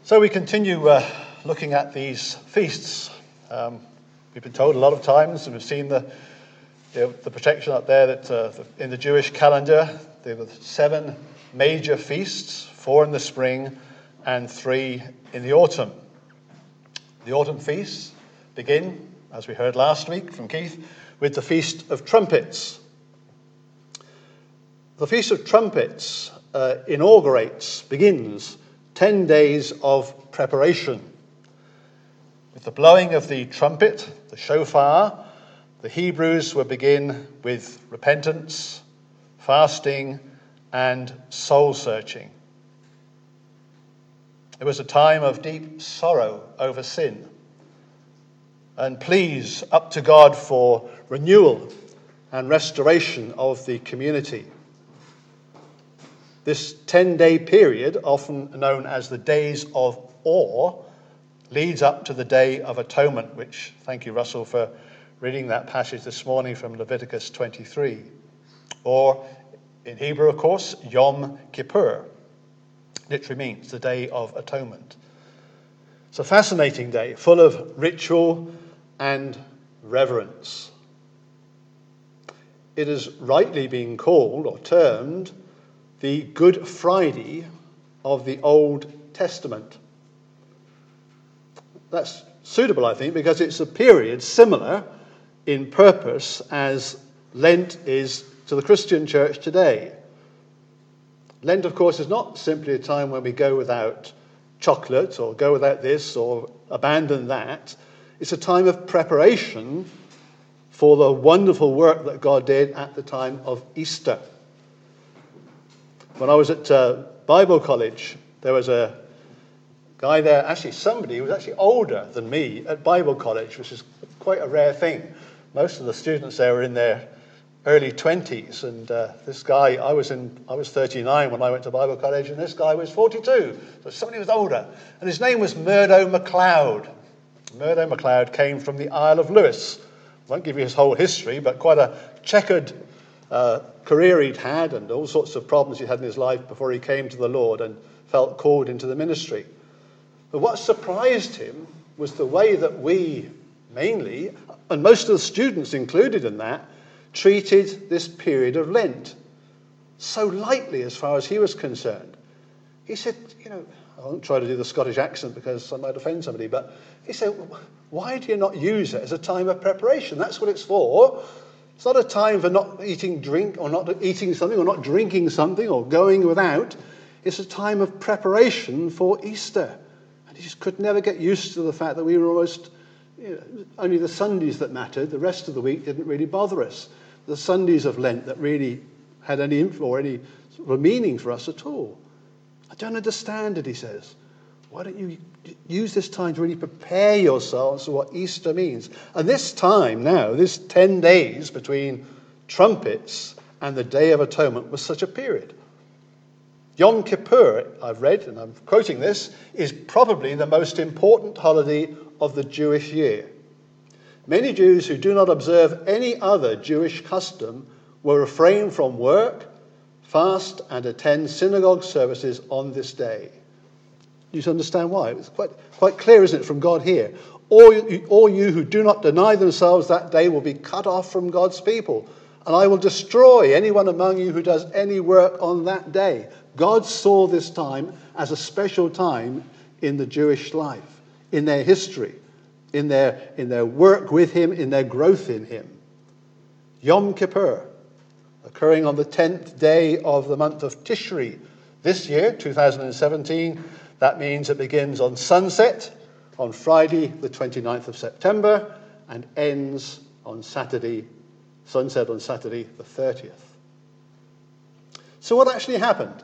So we continue looking at these feasts. We've been told a lot of times, and we've seen the protection up there that in the Jewish calendar, there were 7 major feasts, 4 in the spring and 3 in the autumn. The autumn feasts begin, as we heard last week from Keith, with the Feast of Trumpets. The Feast of Trumpets begins 10 days of preparation. With the blowing of the trumpet, the shofar, the Hebrews will begin with repentance, fasting, and soul-searching. It was a time of deep sorrow over sin and pleas up to God for renewal and restoration of the community. This 10-day period, often known as the Days of Awe, leads up to the Day of Atonement, which, thank you, Russell, for reading that passage this morning from Leviticus 23. Or, in Hebrew, of course, Yom Kippur. Literally means the Day of Atonement. It's a fascinating day, full of ritual and reverence. It is rightly being called or termed the Good Friday of the Old Testament. That's suitable, I think, because it's a period similar in purpose as Lent is to the Christian church today. Lent, of course, is not simply a time when we go without chocolate or go without this or abandon that. It's a time of preparation for the wonderful work that God did at the time of Easter. When I was at Bible college, there was a guy there, somebody who was actually older than me at Bible college, which is quite a rare thing. Most of the students there were in their early 20s, and this guy, I was 39 when I went to Bible college, and this guy was 42, so somebody was older. And his name was Murdo MacLeod. Murdo MacLeod came from the Isle of Lewis. I won't give you his whole history, but quite a checkered career he'd had and all sorts of problems he had in his life before he came to the Lord and felt called into the ministry. But what surprised him was the way that we mainly, and most of the students included in that, treated this period of Lent so lightly as far as he was concerned. He said, I won't try to do the Scottish accent because I might offend somebody, but he said, why do you not use it as a time of preparation? That's what it's for. It's not a time for not eating drink or not eating something or not drinking something or going without. It's a time of preparation for Easter. And he just could never get used to the fact that we were almost only the Sundays that mattered. The rest of the week didn't really bother us. The Sundays of Lent that really had any influence or any sort of meaning for us at all. I don't understand it, he says. Why don't you use this time to really prepare yourselves for what Easter means? And this time now, this 10 days between trumpets and the Day of Atonement was such a period. Yom Kippur, I've read, and I'm quoting this, is probably the most important holiday of the Jewish year. Many Jews who do not observe any other Jewish custom will refrain from work, fast, and attend synagogue services on this day. You understand why? It's quite clear, isn't it, from God here. All you who do not deny themselves that day will be cut off from God's people, and I will destroy anyone among you who does any work on that day. God saw this time as a special time in the Jewish life, in their history, in their work with him, in their growth in him. Yom Kippur, occurring on the 10th day of the month of Tishri. This year, 2017, that means it begins on sunset on Friday, the 29th of September, and ends on sunset on Saturday, the 30th. So what actually happened?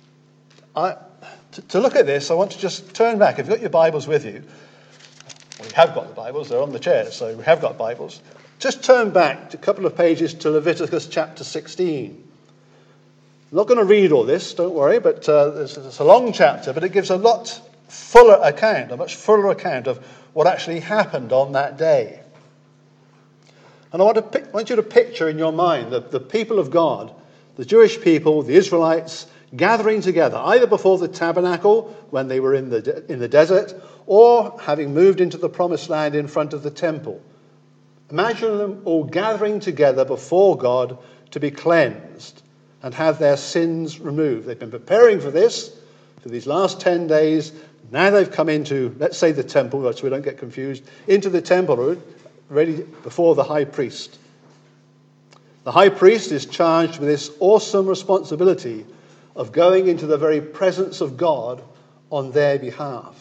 To look at this, I want to just turn back. If you've got your Bibles with you, we have got the Bibles, they're on the chairs, so we have got Bibles. Just turn back a couple of pages to Leviticus chapter 16. I'm not going to read all this, don't worry, but it's a long chapter, but it gives a much fuller account of what actually happened on that day. And I want you to picture in your mind the people of God, the Jewish people, the Israelites, gathering together, either before the tabernacle when they were in the desert, or having moved into the promised land in front of the temple. Imagine them all gathering together before God to be cleansed and have their sins removed. They've been preparing for this for these last 10 days. Now they've come into, let's say, the temple, so we don't get confused, into the temple, ready before the high priest. The high priest is charged with this awesome responsibility of going into the very presence of God on their behalf.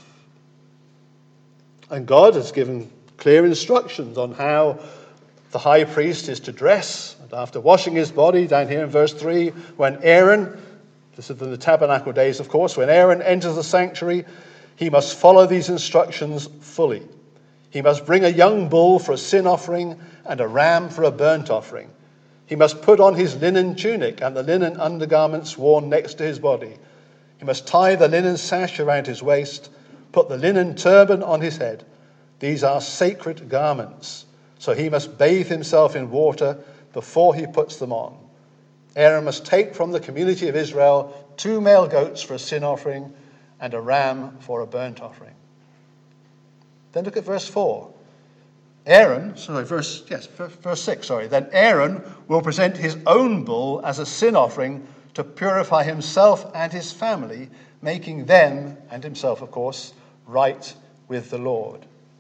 And God has given clear instructions on how the high priest is to dress. And after washing his body, down here in verse 3, when Aaron, this is in the tabernacle days, of course, when Aaron enters the sanctuary, he must follow these instructions fully. He must bring a young bull for a sin offering and a ram for a burnt offering. He must put on his linen tunic and the linen undergarments worn next to his body. He must tie the linen sash around his waist, put the linen turban on his head. These are sacred garments, so he must bathe himself in water before he puts them on. Aaron must take from the community of Israel 2 male goats for a sin offering and a ram for a burnt offering. Then look at verse 4. Verse 6. Then Aaron will present his own bull as a sin offering to purify himself and his family, making them, and himself of course, right with the Lord.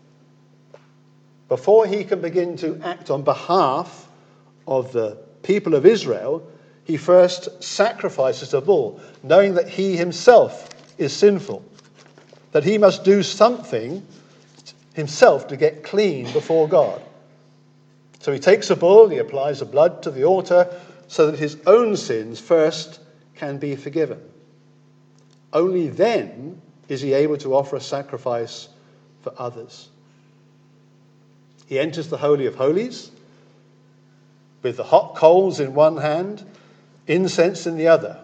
Before he can begin to act on behalf of the people of Israel, he first sacrifices a bull, knowing that he himself is sinful, that he must do something himself to get clean before God. So he takes a bull, he applies the blood to the altar so that his own sins first can be forgiven. Only then is he able to offer a sacrifice for others. He enters the Holy of Holies with the hot coals in one hand, incense in the other.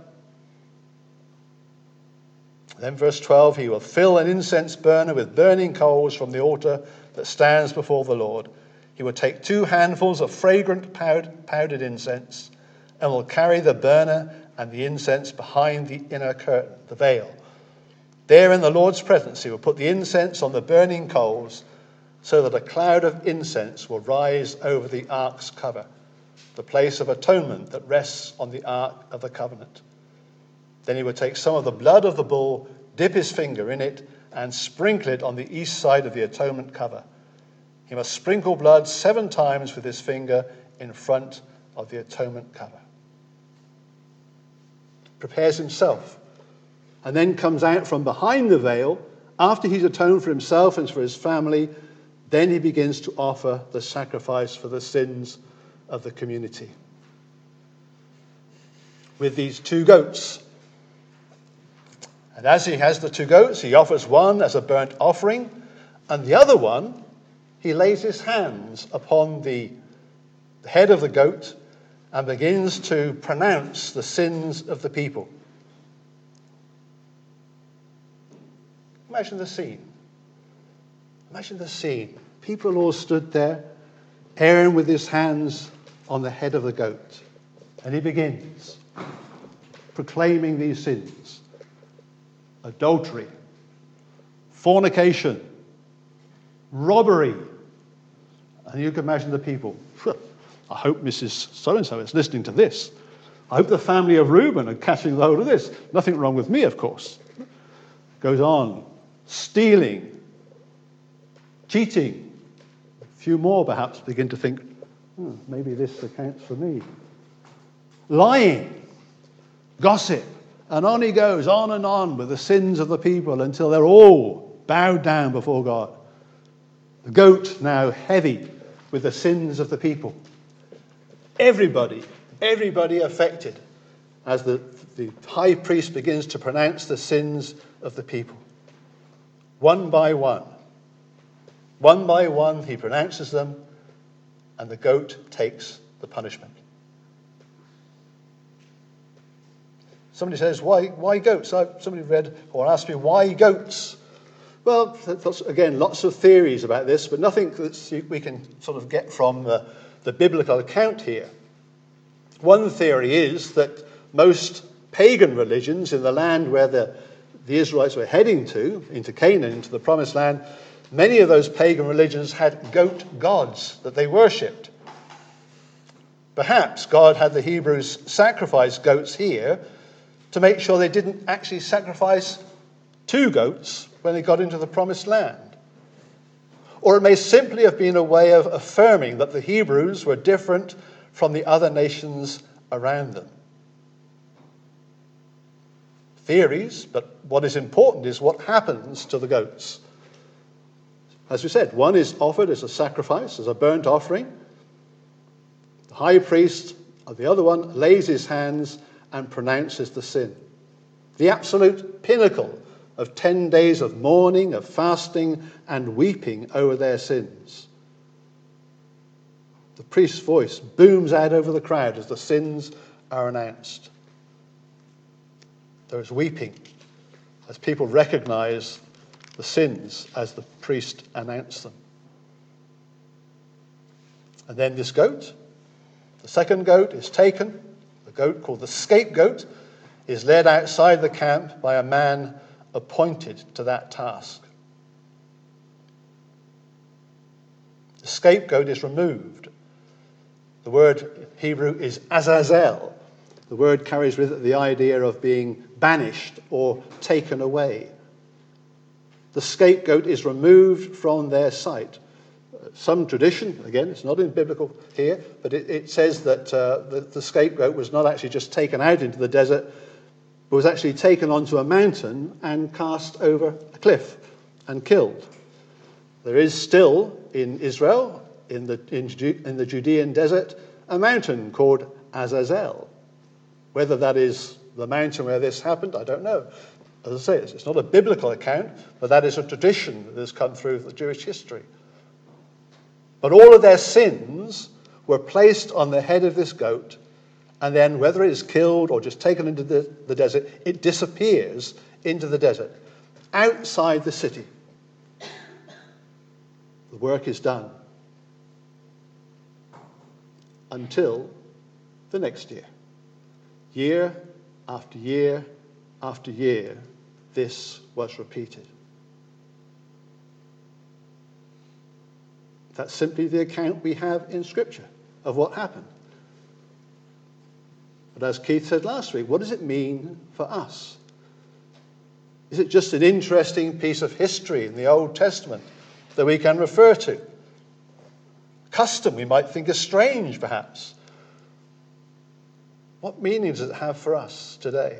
Then verse 12, he will fill an incense burner with burning coals from the altar that stands before the Lord. He will take 2 handfuls of fragrant powdered incense and will carry the burner and the incense behind the inner curtain, the veil. There in the Lord's presence he will put the incense on the burning coals so that a cloud of incense will rise over the ark's cover, the place of atonement that rests on the ark of the covenant. Then he would take some of the blood of the bull, dip his finger in it, and sprinkle it on the east side of the atonement cover. He must sprinkle blood 7 times with his finger in front of the atonement cover. Prepares himself, and then comes out from behind the veil. After he's atoned for himself and for his family, then he begins to offer the sacrifice for the sins of the community. With these 2 goats. And as he has the 2 goats, he offers one as a burnt offering, and the other one, he lays his hands upon the head of the goat and begins to pronounce the sins of the people. Imagine the scene. Imagine the scene. People all stood there, Aaron with his hands on the head of the goat, and he begins proclaiming these sins. Adultery, fornication, robbery. And you can imagine the people. I hope Mrs. So-and-so is listening to this. I hope the family of Reuben are catching hold of this. Nothing wrong with me, of course. Goes on. Stealing, cheating. A few more perhaps begin to think, maybe this accounts for me. Lying, gossip. And on he goes, on and on with the sins of the people until they're all bowed down before God. The goat now heavy with the sins of the people. Everybody affected as the high priest begins to pronounce the sins of the people. One by one he pronounces them, and the goat takes the punishment. Somebody says, why goats? Somebody read or asked me, why goats? Well, again, lots of theories about this, but nothing that we can sort of get from the biblical account here. One theory is that most pagan religions in the land where the Israelites were heading to, into Canaan, into the promised land, many of those pagan religions had goat gods that they worshipped. Perhaps God had the Hebrews sacrifice goats here to make sure they didn't actually sacrifice two goats when they got into the promised land. Or it may simply have been a way of affirming that the Hebrews were different from the other nations around them. Theories, but what is important is what happens to the goats. As we said, one is offered as a sacrifice, as a burnt offering. The high priest of the other one lays his hands and pronounces the sin. The absolute pinnacle of 10 days of mourning, of fasting, and weeping over their sins. The priest's voice booms out over the crowd as the sins are announced. There is weeping as people recognize the sins as the priest announced them. And then this goat, the second goat, is taken. The goat called the scapegoat is led outside the camp by a man appointed to that task. The scapegoat is removed. The word Hebrew is azazel. The word carries with it the idea of being banished or taken away. The scapegoat is removed from their sight. Some tradition, again, it's not in biblical here, but it says that the scapegoat was not actually just taken out into the desert, but was actually taken onto a mountain and cast over a cliff and killed. There is still in Israel, in the Judean desert, a mountain called Azazel. Whether that is the mountain where this happened, I don't know. As I say, it's not a biblical account, but that is a tradition that has come through the Jewish history. But all of their sins were placed on the head of this goat, and then whether it is killed or just taken into the desert, it disappears into the desert, outside the city. The work is done until the next year. Year after year after year, this was repeated. That's simply the account we have in Scripture of what happened. But as Keith said last week, what does it mean for us? Is it just an interesting piece of history in the Old Testament that we can refer to? Custom we might think is strange, perhaps. What meaning does it have for us today?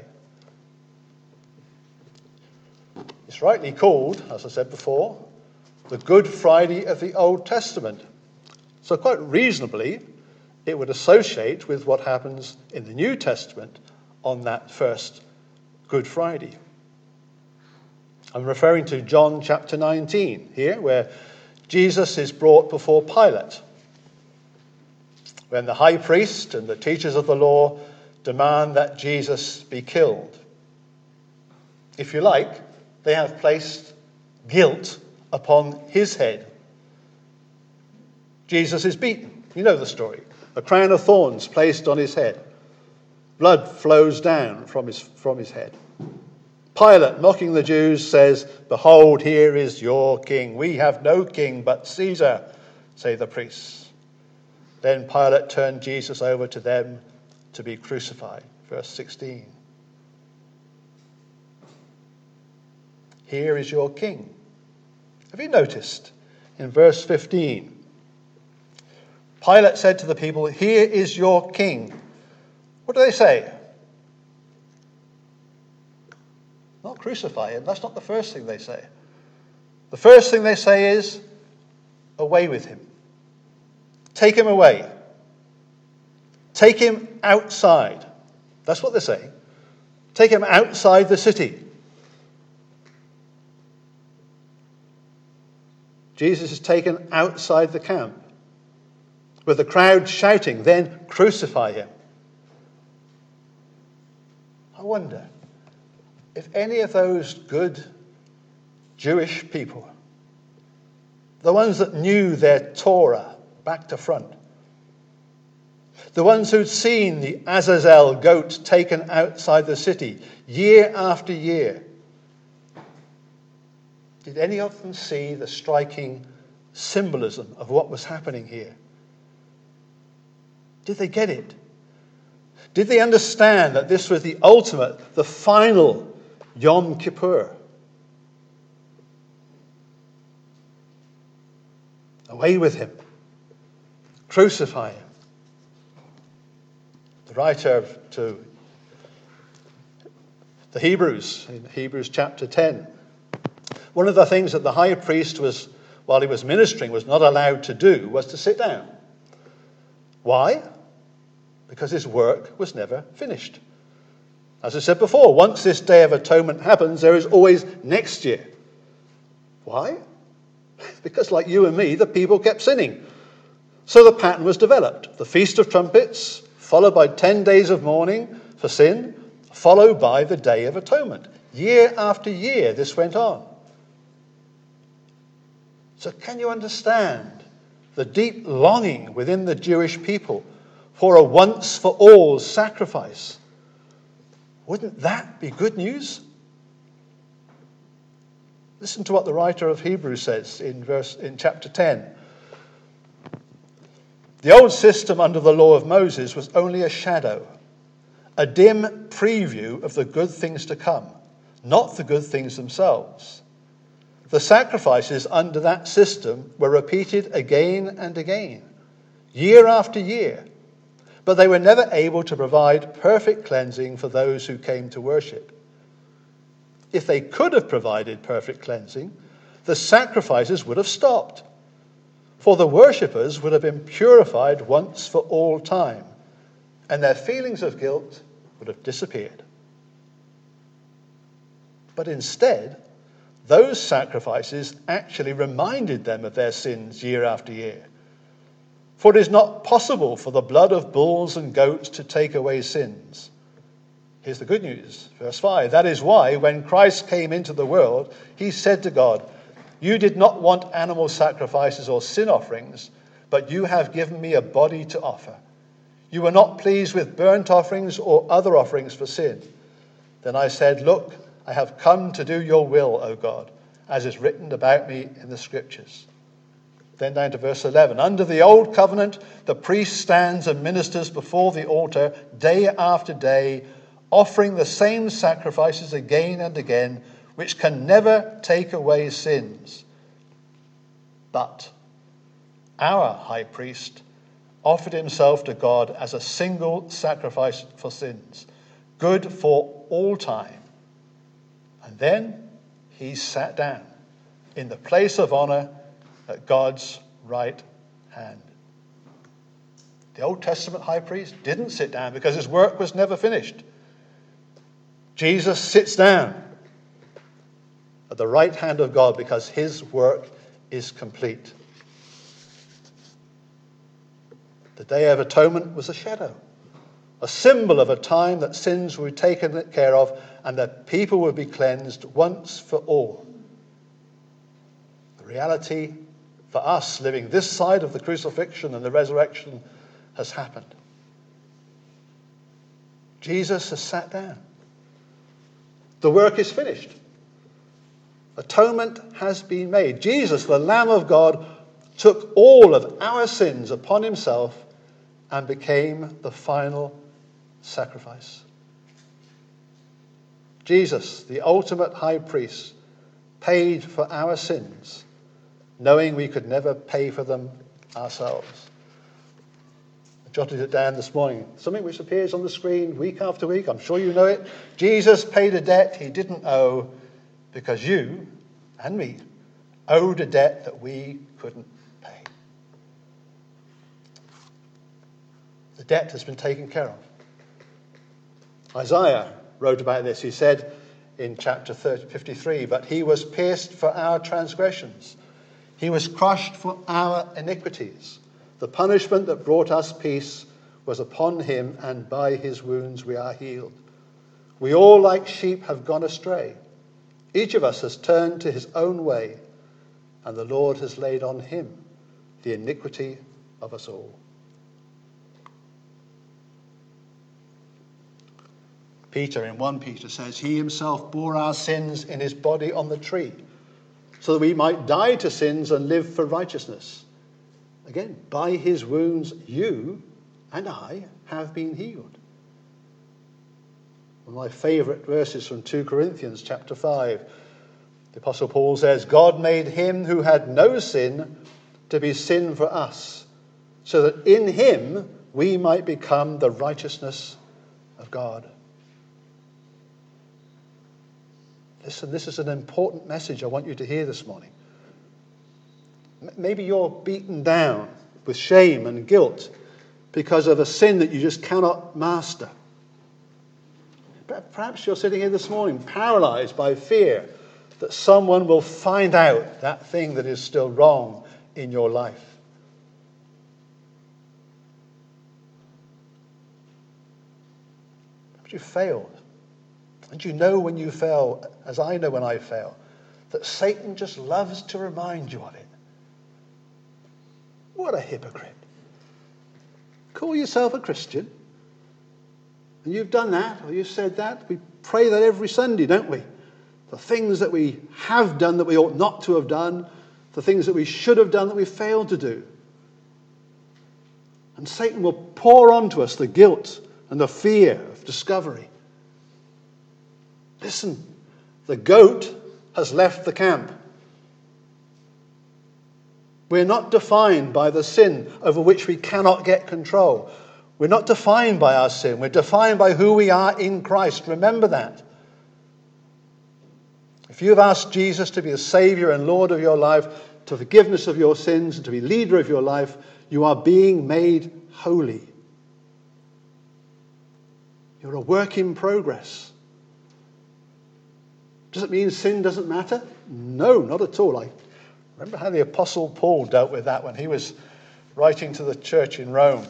It's rightly called, as I said before, the Good Friday of the Old Testament. So quite reasonably, it would associate with what happens in the New Testament on that first Good Friday. I'm referring to John chapter 19 here, where Jesus is brought before Pilate, when the high priest and the teachers of the law demand that Jesus be killed. If you like, they have placed guilt upon his head. Jesus is beaten. You know the story. A crown of thorns placed on his head. Blood flows down from his head. Pilate, mocking the Jews, says, "Behold, here is your king. We have no king but Caesar," say the priests. Then Pilate turned Jesus over to them to be crucified. Verse 16. Here is your king. Have you noticed in verse 15? Pilate said to the people, "Here is your king." What do they say? Not crucify him. That's not the first thing they say. The first thing they say is, away with him. Take him away. Take him outside. That's what they're saying. Take him outside the city. Jesus is taken outside the camp, with the crowd shouting, "Then crucify him." I wonder if any of those good Jewish people, the ones that knew their Torah back to front, The ones who'd seen the Azazel goat taken outside the city year after year. Did any of them see the striking symbolism of what was happening here? Did they get it? Did they understand that this was the ultimate, the final Yom Kippur? Away with him. Crucify him. The writer to the Hebrews, in Hebrews chapter 10, one of the things that the high priest was, while he was ministering, was not allowed to do was to sit down. Why? Because his work was never finished. As I said before, once this Day of Atonement happens, there is always next year. Why? Because like you and me, the people kept sinning. So the pattern was developed. The Feast of Trumpets, followed by 10 days of mourning for sin, followed by the Day of Atonement. Year after year, this went on. So can you understand the deep longing within the Jewish people for a once-for-all sacrifice? Wouldn't that be good news? Listen to what the writer of Hebrews says in chapter 10. The old system under the law of Moses was only a shadow, a dim preview of the good things to come, not the good things themselves. The sacrifices under that system were repeated again and again, year after year, but they were never able to provide perfect cleansing for those who came to worship. If they could have provided perfect cleansing, the sacrifices would have stopped, for the worshippers would have been purified once for all time, and their feelings of guilt would have disappeared. But instead, those sacrifices actually reminded them of their sins year after year. For it is not possible for the blood of bulls and goats to take away sins. Here's the good news, verse 5. That is why, when Christ came into the world, he said to God, "You did not want animal sacrifices or sin offerings, but you have given me a body to offer. You were not pleased with burnt offerings or other offerings for sin. Then I said, Look, I have come to do your will, O God, as is written about me in the Scriptures." Then down to verse 11. Under the old covenant, the priest stands and ministers before the altar day after day, offering the same sacrifices again and again, which can never take away sins. But our high priest offered himself to God as a single sacrifice for sins, good for all time. And then he sat down in the place of honor at God's right hand. The Old Testament high priest didn't sit down because his work was never finished. Jesus sits down at the right hand of God because his work is complete. The Day of Atonement was a shadow, a symbol of a time that sins would be taken care of and that people would be cleansed once for all. The reality for us living this side of the crucifixion and the resurrection has happened. Jesus has sat down. The work is finished. Atonement has been made. Jesus, the Lamb of God, took all of our sins upon himself and became the final sacrifice. Jesus, the ultimate high priest, paid for our sins, knowing we could never pay for them ourselves. I jotted it down this morning. Something which appears on the screen week after week. I'm sure you know it. Jesus paid a debt he didn't owe because you and me owed a debt that we couldn't pay. The debt has been taken care of. Isaiah wrote about this. He said in chapter 53, "But he was pierced for our transgressions. He was crushed for our iniquities. The punishment that brought us peace was upon him, and by his wounds we are healed. We all like sheep have gone astray. Each of us has turned to his own way, and the Lord has laid on him the iniquity of us all." Peter in 1 Peter says, he himself bore our sins in his body on the tree, so that we might die to sins and live for righteousness. Again, by his wounds you and I have been healed. One of my favourite verses from 2 Corinthians chapter 5. The Apostle Paul says, God made him who had no sin to be sin for us, so that in him we might become the righteousness of God. Listen, this is an important message I want you to hear this morning. Maybe you're beaten down with shame and guilt because of a sin that you just cannot master. Perhaps you're sitting here this morning paralyzed by fear that someone will find out that thing that is still wrong in your life. Perhaps you failed. And you know when you fail, as I know when I fail, that Satan just loves to remind you of it. What a hypocrite. Call yourself a Christian, and you've done that, or you've said that. We pray that every Sunday, don't we? The things that we have done that we ought not to have done, the things that we should have done that we failed to do. And Satan will pour onto us the guilt and the fear of discovery. Listen, the goat has left the camp. We're not defined by the sin over which we cannot get control. We're not defined by our sin. We're defined by who we are in Christ. Remember that. If you have asked Jesus to be the Saviour and Lord of your life, to forgiveness of your sins, and to be leader of your life, you are being made holy. You're a work in progress. Does it mean sin doesn't matter? No, not at all. I remember how the Apostle Paul dealt with that when he was writing to the church in Rome.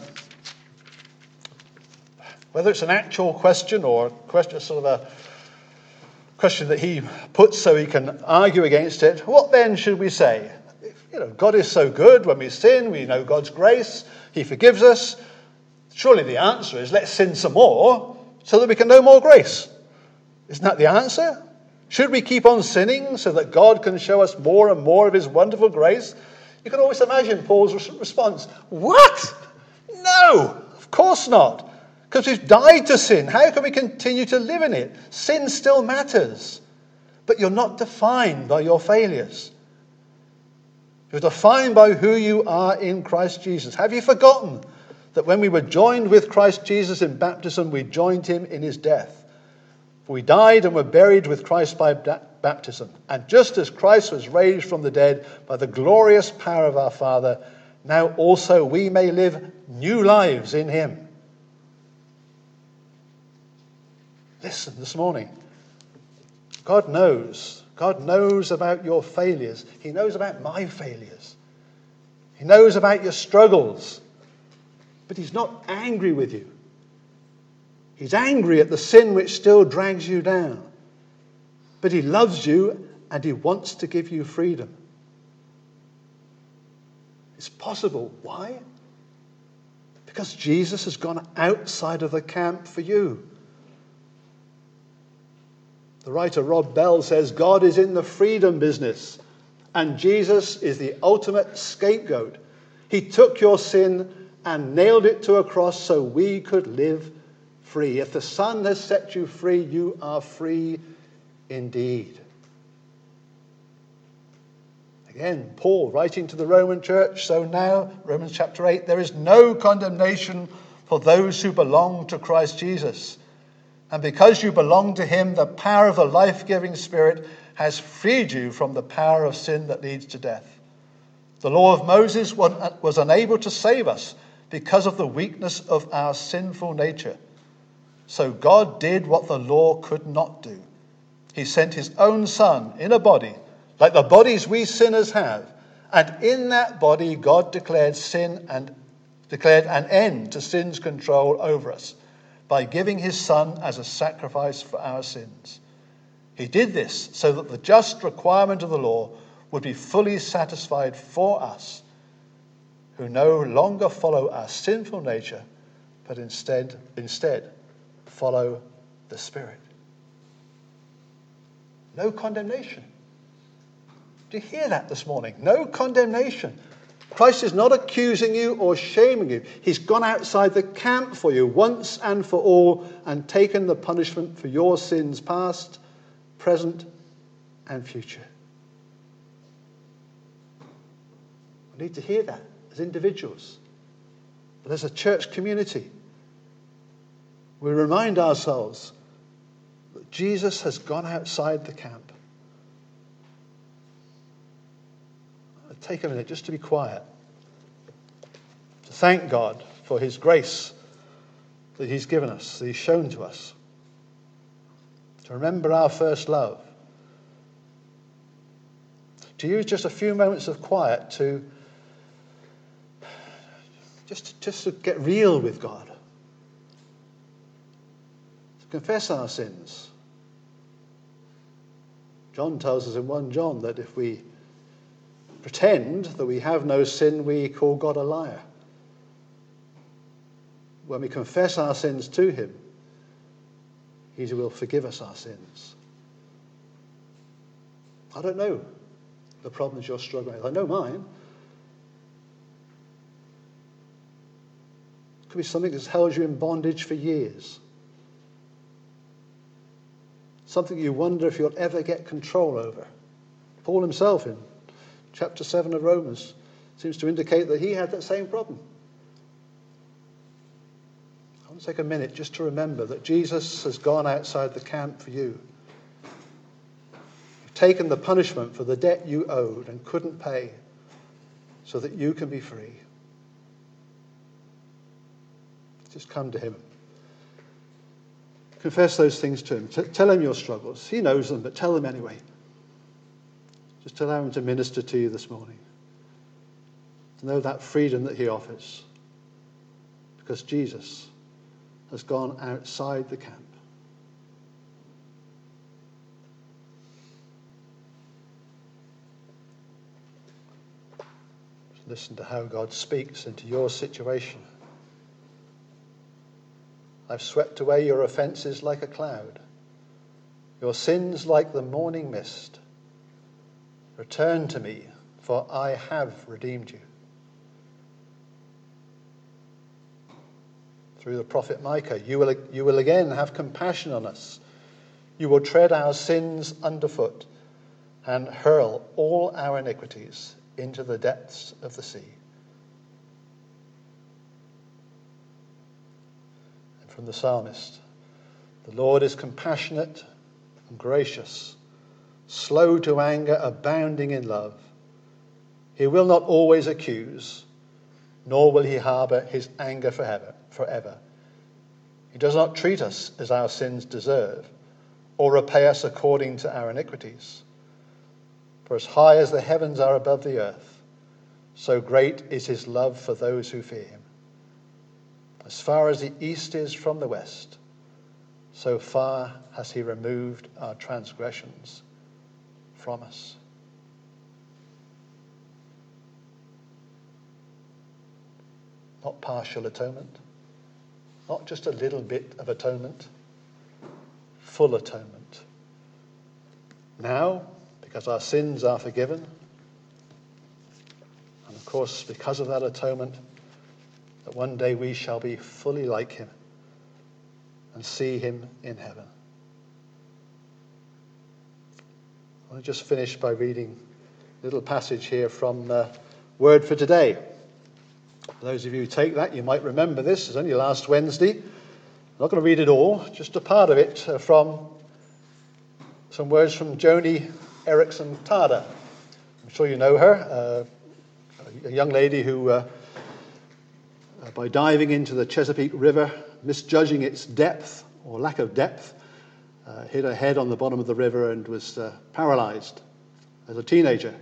Whether it's an actual question or a question, sort of a question that he puts so he can argue against it, what then should we say? God is so good. When we sin, we know God's grace. He forgives us. Surely the answer is let's sin some more so that we can know more grace. Isn't that the answer? Should we keep on sinning so that God can show us more and more of his wonderful grace? You can always imagine Paul's response. What? No, of course not. Because we've died to sin. How can we continue to live in it? Sin still matters. But you're not defined by your failures. You're defined by who you are in Christ Jesus. Have you forgotten that when we were joined with Christ Jesus in baptism, we joined him in his death? For we died and were buried with Christ by baptism. And just as Christ was raised from the dead by the glorious power of our Father, now also we may live new lives in him. Listen this morning. God knows. God knows about your failures. He knows about my failures. He knows about your struggles. But he's not angry with you. He's angry at the sin which still drags you down. But he loves you and he wants to give you freedom. It's possible. Why? Because Jesus has gone outside of the camp for you. The writer Rob Bell says, God is in the freedom business, and Jesus is the ultimate scapegoat. He took your sin and nailed it to a cross so we could live free. If the Son has set you free, you are free indeed. Again, Paul writing to the Roman church, so now, Romans chapter 8, there is no condemnation for those who belong to Christ Jesus. And because you belong to him, the power of the life-giving Spirit has freed you from the power of sin that leads to death. The law of Moses was unable to save us because of the weakness of our sinful nature. So God did what the law could not do. He sent his own Son in a body, like the bodies we sinners have. And in that body, God declared an end to sin's control over us, by giving his Son as a sacrifice for our sins. He did this so that the just requirement of the law would be fully satisfied for us, who no longer follow our sinful nature, but instead follow the Spirit. No condemnation. Do you hear that this morning? No condemnation. Christ is not accusing you or shaming you. He's gone outside the camp for you once and for all and taken the punishment for your sins past, present, and future. We need to hear that as individuals, but as a church community. We remind ourselves that Jesus has gone outside the camp. Take a minute just to be quiet, to thank God for his grace that he's given us, that he's shown to us, to remember our first love, to use just a few moments of quiet to just to get real with God, to confess our sins. John tells us in 1 John that if we pretend that we have no sin, we call God a liar. When we confess our sins to him, he will forgive us our sins. I don't know the problems you're struggling with. I know mine. It could be something that's held you in bondage for years. Something you wonder if you'll ever get control over. Paul himself in Chapter 7 of Romans seems to indicate that he had that same problem. I want to take a minute just to remember that Jesus has gone outside the camp for you. You've taken the punishment for the debt you owed and couldn't pay so that you can be free. Just come to him. Confess those things to him. Tell him your struggles. He knows them, but tell them anyway. Just allow him to minister to you this morning. To know that freedom that he offers. Because Jesus has gone outside the camp. Just listen to how God speaks into your situation. I've swept away your offences like a cloud, your sins like the morning mist. Return to me, for I have redeemed you. Through the prophet Micah, you will again have compassion on us. You will tread our sins underfoot and hurl all our iniquities into the depths of the sea. And from the psalmist, the Lord is compassionate and gracious, slow to anger, abounding in love. He will not always accuse, nor will he harbour his anger forever. He does not treat us as our sins deserve, or repay us according to our iniquities. For as high as the heavens are above the earth, so great is his love for those who fear him. As far as the east is from the west, so far has he removed our transgressions from us. Not partial atonement, not just a little bit of atonement, full atonement. Now, because our sins are forgiven, and of course because of that atonement, that one day we shall be fully like him and see him in heaven. I want to just finish by reading a little passage here from Word for Today. For those of you who take that, you might remember this. It's only last Wednesday. I'm not going to read it all, just a part of it from some words from Joni Eareckson Tada. I'm sure you know her, a young lady who, by diving into the Chesapeake River, misjudging its depth or lack of depth, hit her head on the bottom of the river and was paralyzed as a teenager.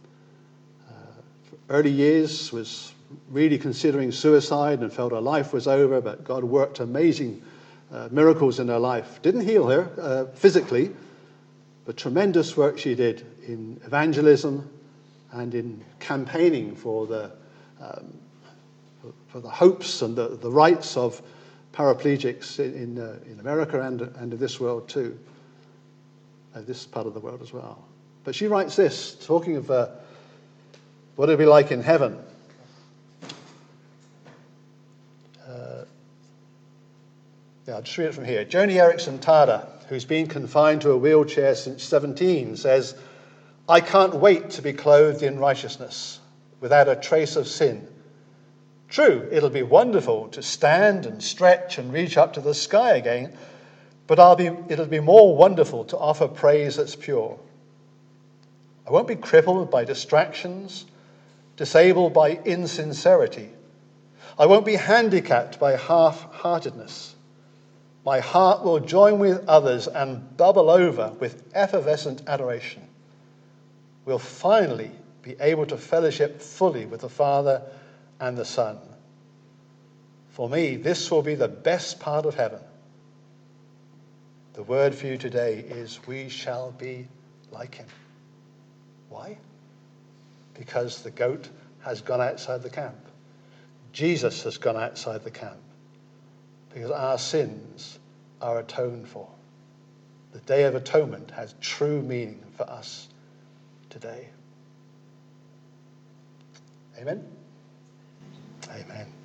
Early years was really considering suicide and felt her life was over, but God worked amazing miracles in her life. Didn't heal her physically, but tremendous work she did in evangelism and in campaigning for the hopes and the rights of paraplegics in America and in this world too, this part of the world as well. But she writes this, talking of what it'll be like in heaven. I'll just read it from here. Joni Eareckson Tada, who's been confined to a wheelchair since 17, says, "I can't wait to be clothed in righteousness, without a trace of sin. True, it'll be wonderful to stand and stretch and reach up to the sky again, but it'll be more wonderful to offer praise that's pure. I won't be crippled by distractions, disabled by insincerity. I won't be handicapped by half-heartedness. My heart will join with others and bubble over with effervescent adoration. We'll finally be able to fellowship fully with the Father and the Son. For me, this will be the best part of heaven." The word for you today is, we shall be like him. Why? Because the goat has gone outside the camp. Jesus has gone outside the camp. Because our sins are atoned for. The Day of Atonement has true meaning for us today. Amen? Amen.